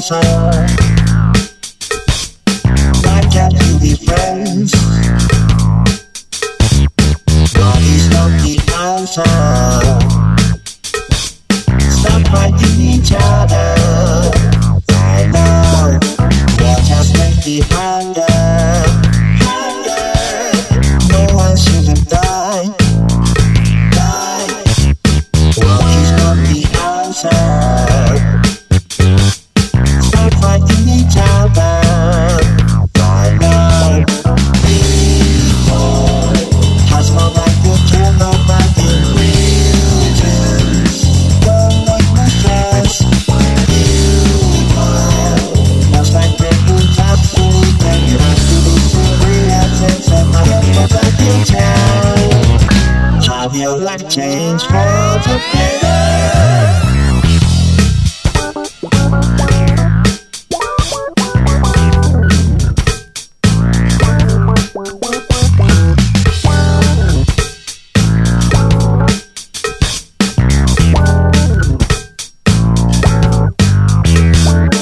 closer. Why can't you be friends? Bodies don't be closer. Stop fighting each other.